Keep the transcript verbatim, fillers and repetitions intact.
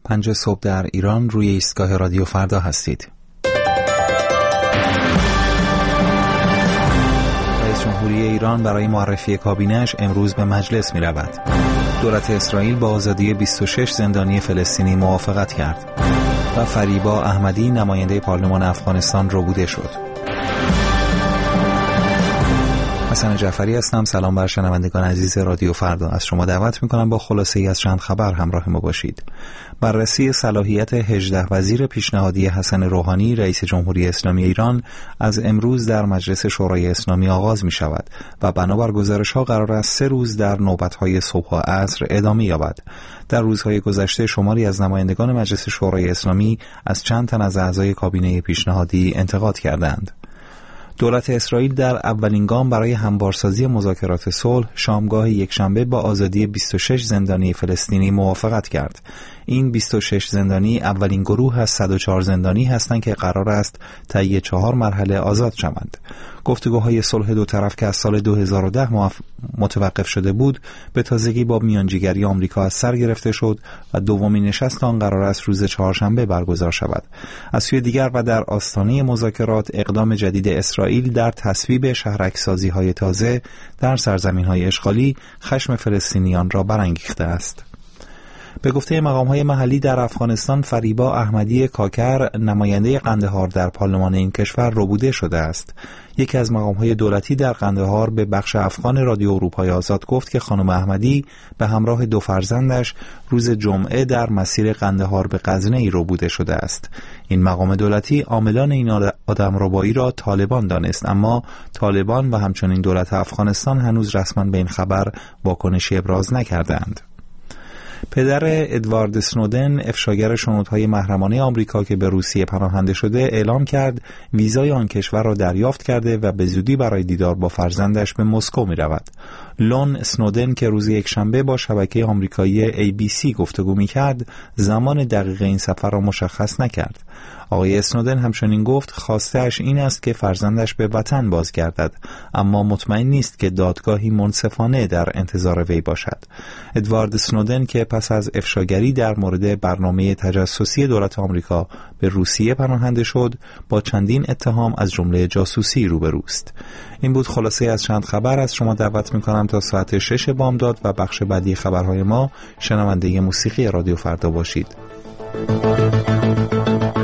پنج صبح در ایران روی ایستگاه رادیو فردا هستید. رئیس جمهوری ایران برای معرفی کابینه‌اش امروز به مجلس می رود. دولت اسرائیل با آزادی بیست و شش زندانی فلسطینی موافقت کرد و فریبا احمدی نماینده پارلمان افغانستان ربوده شد. حسن جعفری هستم. سلام بر شنوندگان عزیز رادیو فردا. از شما دعوت میکنم با خلاصه‌ای از چند خبر همراه ما باشید. بررسی صلاحیت هجده وزیر پیشنهادی حسن روحانی رئیس جمهوری اسلامی ایران از امروز در مجلس شورای اسلامی آغاز می شود و بنابر گزارش ها قرار است سه روز در نوبت های صبح و عصر ادامه یابد. در روزهای گذشته شماری از نمایندگان مجلس شورای اسلامی از چند تن از اعضای کابینه پیشنهادی انتقاد کردند. دولت اسرائیل در اولین گام برای همبارسازی مذاکرات صلح شامگاه یکشنبه با آزادی بیست و شش زندانی فلسطینی موافقت کرد. این بیست و شش زندانی اولین گروه از صد و چهار زندانی هستند که قرار است طی چهار مرحله آزاد شوند. گفتگوهای صلح دو طرف که از سال دو هزار و ده متوقف شده بود به تازگی با میانجیگری آمریکا از سر گرفته شد و دومین نشست آن قرار است روز چهارشنبه برگزار شود. از سوی دیگر و در آستانه مذاکرات اقدام جدید اسرائیل در تصویب شهرک‌سازی‌های تازه در سرزمین‌های اشغالی خشم فلسطینیان را برانگیخته است. به گفته مقام‌های محلی در افغانستان فریبا احمدی کاکر نماینده قندهار در پارلمان این کشور ربوده شده است. یکی از مقام‌های دولتی در قندهار به بخش افغان رادیو اروپای آزاد گفت که خانم احمدی به همراه دو فرزندش روز جمعه در مسیر قندهار به غزنی ربوده شده است. این مقام دولتی عاملان این آدمربایی را طالبان دانست، اما طالبان و همچنین دولت افغانستان هنوز رسما به این خبر واکنشی ابراز نکردند. پدر ادوارد سنودن، افشاگر شنودهای محرمانه آمریکا که به روسیه پناهنده شده، اعلام کرد ویزای آن کشور را دریافت کرده و به زودی برای دیدار با فرزندش به مسکو می رود. لون سنودن که روز یکشنبه با شبکه آمریکایی ای بی سی گفتگو می کرد، زمان دقیق این سفر را مشخص نکرد. آقای اسنودن همچنین گفت خواسته‌اش این است که فرزندش به وطن بازگردد، اما مطمئن نیست که دادگاهی منصفانه در انتظار وی باشد. ادوارد سنودن که پس از افشاگری در مورد برنامه تجسسی دولت آمریکا به روسیه پناهنده شد، با چندین اتهام از جمله جاسوسی روبروست. این بود خلاصه از چند خبر. از شما دعوت می‌کنم تا ساعت شش بامداد و بخش بعدی خبرهای ما شنونده موسیقی رادیو فردا باشید.